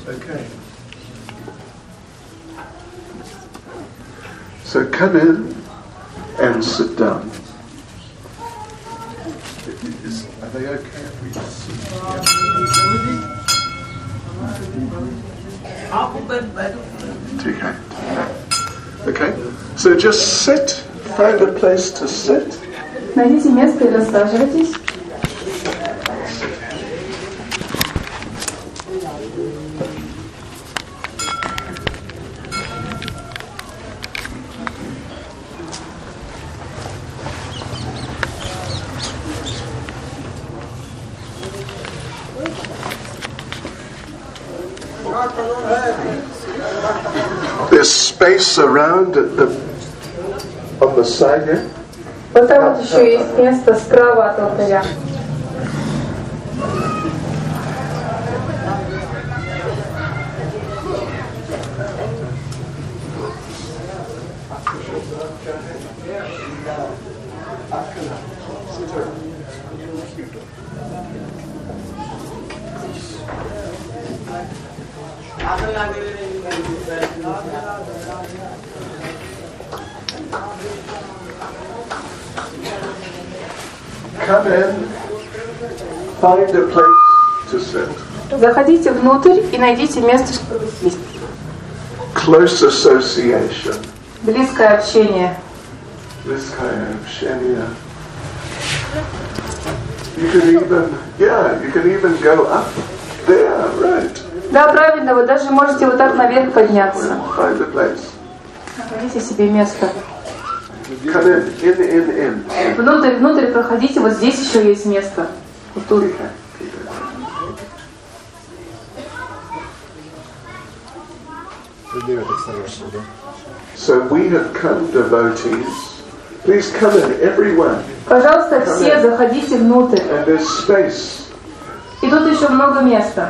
Okay. So come in and sit down. Are they okay if we just sit here? Okay. So just sit. Find a place to sit. Найдите место и рассаживайтесь. There's space around on the side here. Вот там вот еще есть место справа от алтаря. Come in, find a place to sit. Заходите внутрь и найдите место, чтобы сесть. Close association. Близкое общение. Близкое общение. You can even go up there, right? Да, правильно, вы даже можете вот так наверх подняться. Find a place. Находите себе место. Come in. Внутрь проходите, вот здесь еще есть место. Вот тут. So we have come, devotees. Please come in, everyone. Пожалуйста, все заходите внутрь. And there's space. И тут еще много места.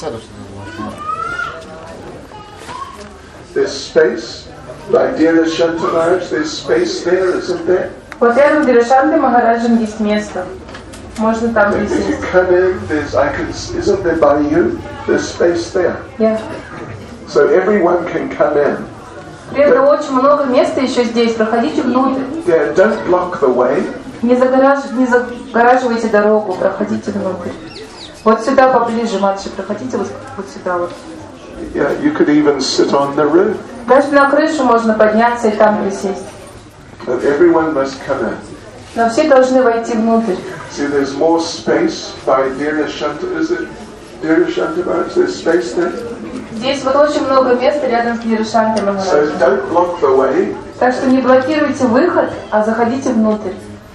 There's space. Like Dear Shanta Maharaj, there's space there, isn't there? Вот рядом с Дирашантой Махараджем есть место. Можно там If you присесть. come in, isn't there by you? There's space there. Yeah. So everyone can come in. Преда очень много места еще здесь. Проходите внутрь. Yeah, don't block the way. Не загораживайте дорогу, проходите внутрь. Вот сюда поближе, матушка, проходите вот сюда вот. Yeah, you could even sit on the roof. Даже на крышу можно подняться и там присесть. But everyone must come in. Но все должны войти внутрь. See, there's more space by Dear Shanta. Is it Dear Shanta Maharaj? There's space there. Здесь вот очень много места рядом с Дирашантой So Махараджем. don't block the way. Так что не блокируйте выход, а заходите внутрь.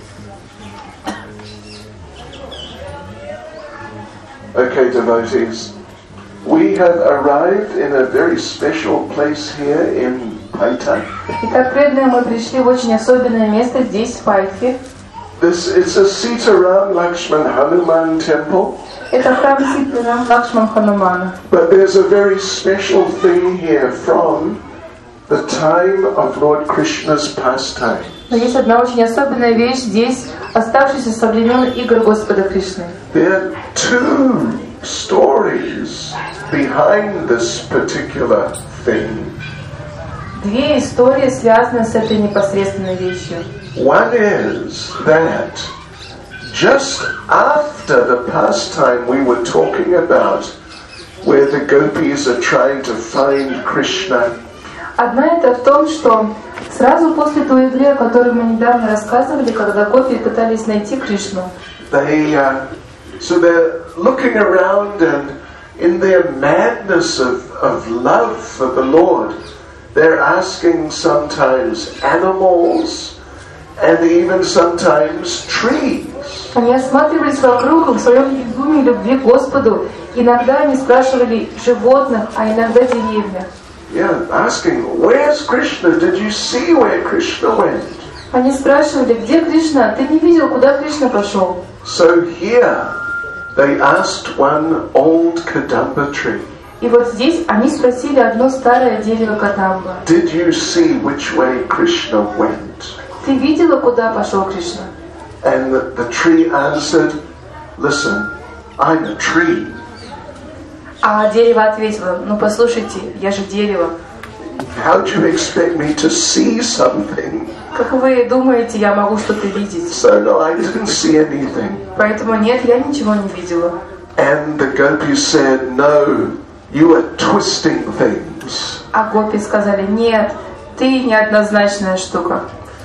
Okay, devotees. We have arrived in a very special place here in Paita. Итак, преданные, мы пришли в очень особенное место здесь, в Пайтхе. It's a Sitaram Lakshman Hanuman temple. Это храм Ситарам Лакшман Ханумана. But there's a very special thing here from the time of Lord Krishna's pastime. Но есть одна очень особенная вещь здесь, оставшаяся со времен игр Господа Кришны. There are two stories behind this particular thing. Две истории связаны с этой непосредственной вещью. One is that just after the pastime we were talking about, where the gopis are trying to find Krishna, Одна это в том, что сразу после той игры, о которой мы недавно рассказывали, когда гопи пытались найти Кришну, so they're looking around and in their madness of love for the Lord, they're asking sometimes animals and even sometimes trees. они осматривались вокруг в своем безумии любви к Господу. Иногда они спрашивали животных, а иногда деревья. Yeah, asking, where's Krishna? Did you see where Krishna went? Они спрашивали, где Кришна? Ты не видел, куда Кришна пошел? So here, they asked one old Kadamba tree. И вот здесь они спросили одно старое дерево Кадамба. Did you see which way Krishna went? Ты видела, куда пошел Кришна? And the tree answered, listen, I'm a tree. А дерево ответило: ну послушайте, я же дерево. How do you expect me to see something? Как вы думаете, я могу что-то видеть? So no, I didn't see anything. Поэтому нет, я ничего не видела. And the gopis said, no, you are twisting things. А гопи сказали: нет, ты неоднозначная штука.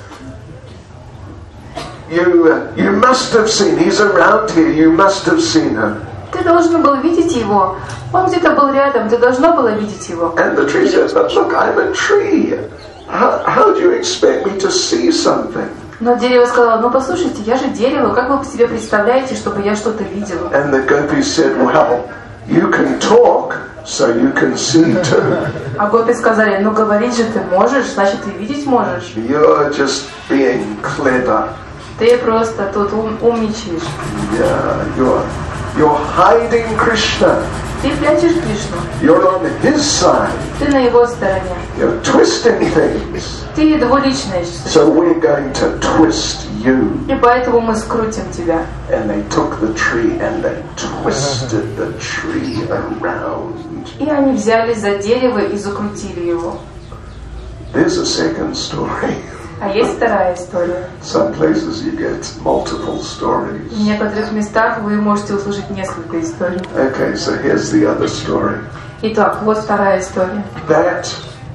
You must have seen, he's around here, you must have seen him. Ты должен был видеть его. Он где-то был рядом, ты должна была видеть его. And the tree says, but look, I'm a tree. How do you expect me to see something? Но дерево сказало: ну послушайте, я же дерево, как вы себе представляете, чтобы я что-то видела? And the gopis said, well, you can talk, so you can see too. А гопи сказали: ну говорить же ты можешь, значит и видеть можешь. You're just being clever. Ты просто тут умничаешь. Yeah, you're hiding Krishna. Ты прячешь Кришну. You're on his side. Ты на его стороне. You're twisting things. Ты двуличность. So we're going to twist you. И поэтому мы скрутим тебя. And they took the tree and they twisted the tree around. И они взялись за дерево и закрутили его. There's a second story. А есть вторая история. Some places you get multiple stories. В некоторых местах вы можете услышать несколько историй. Okay, so here's the other story. Итак, вот вторая история. That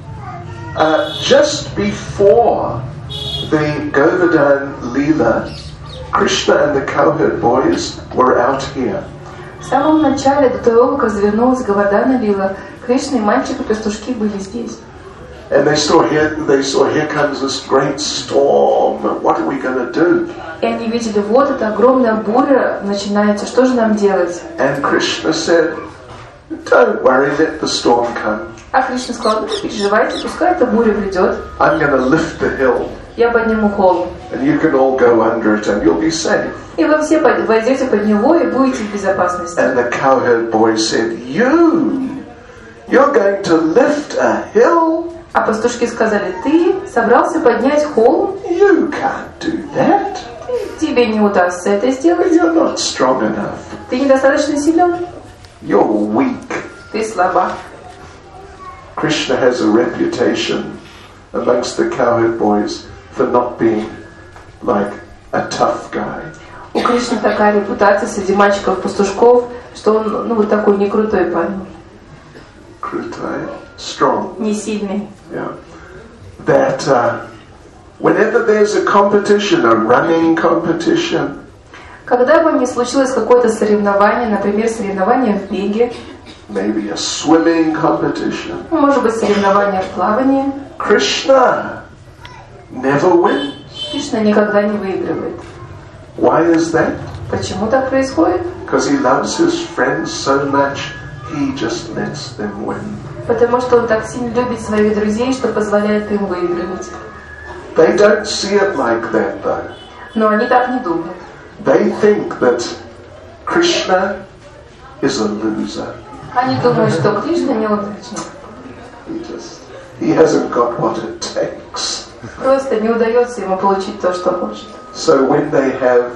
just before the Govardhan Leela, Krishna and the cowherd boys were out here. В самом начале, до того, как развернулась Говардхана Лила, Кришна и мальчики-пастушки были здесь. And they saw here comes this great storm. What are we going to do? И они видели: вот эта огромная буря начинается, что же нам делать? And Krishna said, don't worry, let the storm come. А Кришна сказал: ну, не переживайте, пускай эта буря придет. I'm going to lift the hill. Я подниму холм. And you can all go under it and you'll be safe. И вы все войдете под него и будете в безопасности. And the cowherd boy said, you're going to lift a hill? А пастушки сказали: ты собрался поднять холм? You can't do that. Тебе не удастся это сделать. You're not strong enough. Ты недостаточно силен. You're weak. Ты слаба. Krishna has a reputation amongst the cowherd boys for not being like a tough guy. У Кришны такая репутация среди мальчиков-пастушков, что он, вот такой не крутой парень. Krutai, strong. Не сильный. Yeah. That whenever there's a competition, a running competition, когда бы ни случилось какое-то соревнование, например, соревнование в беге, maybe a swimming competition, может быть, соревнование в плавании, Krishna never wins. Кришна никогда не выигрывает. Why is that? Почему так происходит? Because he loves his friends so much, he just lets them win. Потому что он так сильно любит своих друзей, что позволяет им выигрывать. They don't see it like that, though. Но они так не думают. They think that Krishna is a loser. Они думают, что Кришна неудачник. He hasn't got what it takes. Просто не удается ему получить то, что хочет. So when they have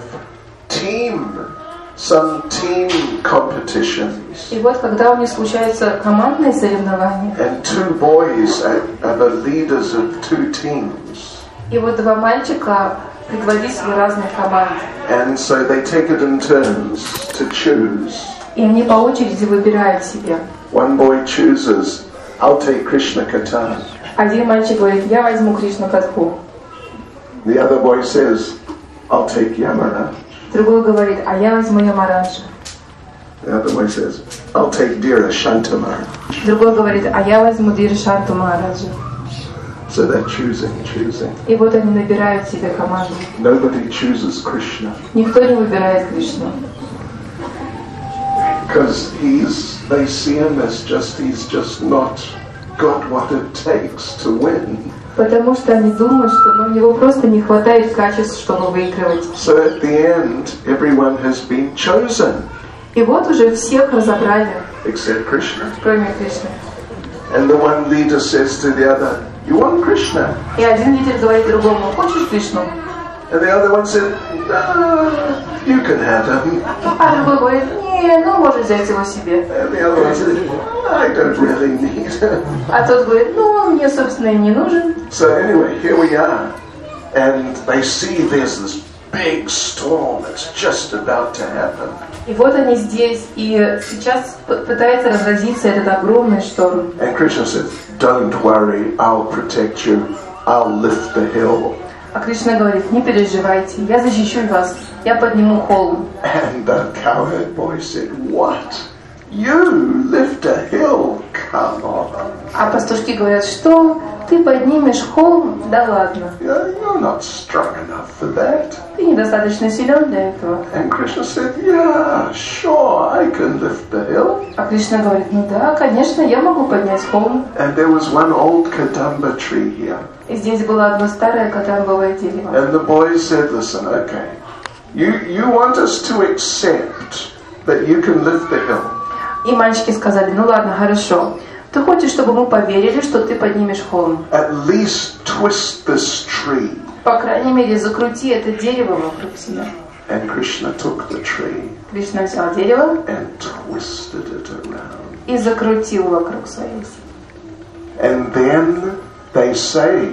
some team competitions, и вот когда у них случаются командные соревнования, and two boys are the leaders of two teams, и вот два мальчика предводители разных команд, and so they take it in turns to choose. И они по очереди выбирают себе. One boy chooses, I'll take Krishna Katha. Один мальчик говорит: я возьму Кришну Катху. The other boy says, I'll take Yamara. Другой говорит: а я возьму Ямараджа. The other boy says, I'll take Dhira Shantamara. Другой говорит: а я возьму Dhira Shantu Махараджа. So they're choosing. И вот они набирают себе команду. Nobody chooses Krishna. Никто не выбирает Кришну. Because they see him as he's just not got what it takes to win. Потому что они думают, что у него просто не хватает качеств, чтобы выигрывать. So at the end, everyone has been chosen. И вот уже всех разобрали, except Krishna. Кроме Кришны. And the one leader says to the other, you want Krishna? И один лидер говорит другому: хочешь Кришну? And the other one said, you can have him. А другой говорит, не, ну можешь взять его себе. And the other one said, I don't really need him. А тот говорит, ну он мне, собственно, и не нужен. So anyway, here we are. And they see there's this big storm that's just about to happen. И вот они здесь, и сейчас пытается разразиться этот огромный шторм. And Krishna says, don't worry, I'll protect you. I'll lift the hill. А Кришна говорит, не переживайте, я защищу вас, я подниму холм. And the cowherd boy said, what? You lift a hill? Come on. А пастушки говорят, что? Ты поднимешь холм? Да ладно. You're not strong enough for that. Ты недостаточно силен для этого. And Krishna said, yeah, sure, I can lift the hill. А Кришна говорит, ну да, конечно, я могу поднять холм. And there was one old Kadamba tree here. И здесь было одно старое кадамбовое дерево. And the boy said, listen, okay, you want us to accept that you can lift the hill. И мальчики сказали, ну ладно, хорошо. Ты хочешь, чтобы мы поверили, что ты поднимешь холм? At least twist this tree. По крайней мере, закрути это дерево вокруг себя. And Krishna took the tree Кришна взял дерево and twisted it around. и закрутил вокруг своей оси. And then they say,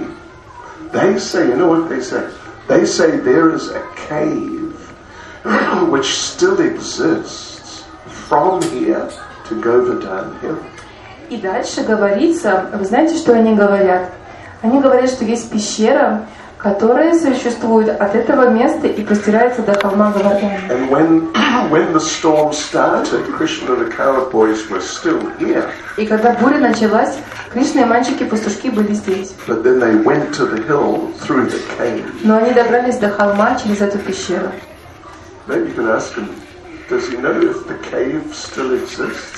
you know what they say? They say there is a cave which still exists from here to Govardhan Hill. И дальше говорится, вы знаете, что они говорят? Они говорят, что есть пещера, которая существует от этого места и простирается до холма Говардан. And when the storm started, Krishna and the cowherd boys were still here. И когда буря началась, Кришна и мальчики-пастушки были здесь. But then they went to the hill through the cave. Но они добрались до холма через эту пещеру. Maybe you can ask him, does he know if the cave still exists?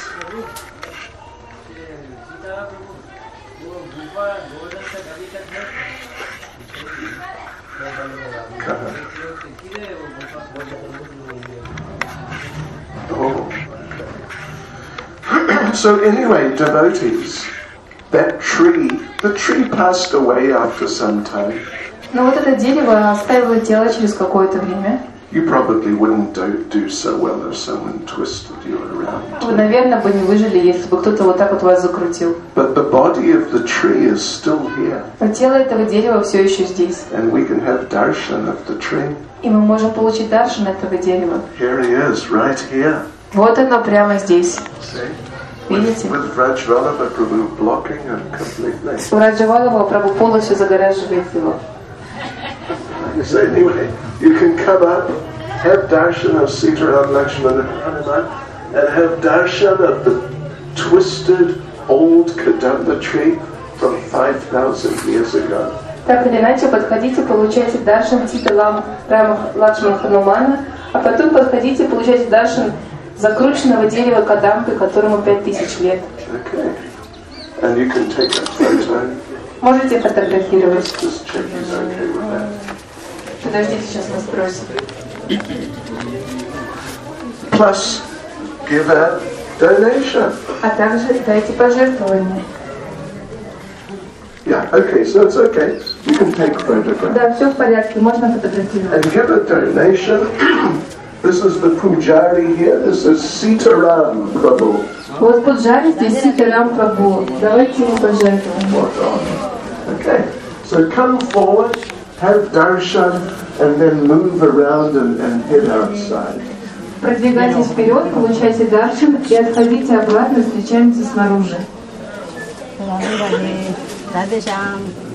Oh, okay. So anyway, devotees, that tree, the tree passed away after some time. Но вот это дерево оставило тело через какое-то время. You probably wouldn't do so well if someone twisted you around. Вы, наверное, бы не выжили, если бы кто-то вот так вот вас закрутил. But the body of the tree is still here. Но тело этого дерева все еще здесь. And we can have darshan of the tree. И мы можем получить даршан этого дерева. Here he is, right here. Вот оно прямо здесь. See? Видите? With Vrajvalabha Prabhu blocking it completely. У Раджавалова Прабху полностью загораживает его. So anyway, you can come up, have darshan of Sita and Lakshmana and Hanuman, and have darshan of the twisted old Kadamba tree from 5,000 years ago. Так или иначе, подходите, получайте даршан Сита Рама Лакшмана Ханумана, а потом подходите, получайте даршан закрученного дерева Кадамбы, которому 5000 лет. Okay. And you can take a photo. Можете фотографировать. Just check he's okay with that. Подождите, сейчас мы спросим. Plus, give a donation. А также дайте пожертвования. Yeah, okay, so it's okay. You can take photographs. Да, все в порядке, можно фотографировать. And give a donation. This is the Pujari here. This is Sitaram Prabhu. Вот Пуджари здесь Ситарам Прабху. Давайте ему пожертвуем. Okay, so come forward, have darshan, and then move around and head outside. Продвигайтесь вперед, получайте даршан и отходите обратно, встречаемся снаружи. Radhe Radhe, Radhe Shyam.